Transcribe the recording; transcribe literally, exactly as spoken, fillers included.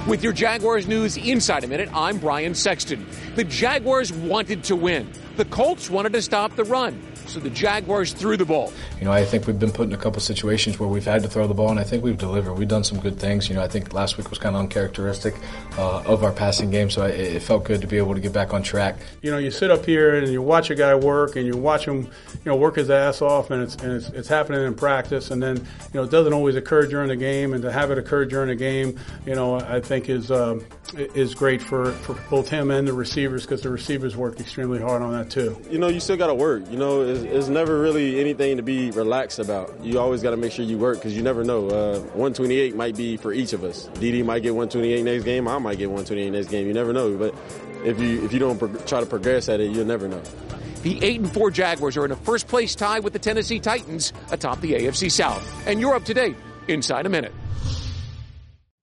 With your Jaguars news inside a minute, I'm Brian Sexton. The Jaguars wanted to win. The Colts wanted to stop the run. So the Jaguars threw the ball. You know, I think we've been put in a couple situations where we've had to throw the ball, and I think we've delivered. We've done some good things. You know, I think last week was kind of uncharacteristic uh, of our passing game, so I, it felt good to be able to get back on track. You know, you sit up here and you watch a guy work, and you watch him, you know, work his ass off, and it's and it's, it's happening in practice, and then, you know, it doesn't always occur during the game, and to have it occur during the game, you know, I think is uh, is great for, for both him and the receivers, because the receivers worked extremely hard on that too. You know, you still got to work. You know, it's, it's never really anything to be relaxed about. You always got to make sure you work, because you never know. Uh, one twenty-eight might be for each of us. D D might get one twenty-eight next game. I might get one twenty-eight next game. You never know. But if you if you don't pro- try to progress at it, you'll never know. The eight and four Jaguars are in a first-place tie with the Tennessee Titans atop the A F C South. And you're up to date inside a minute.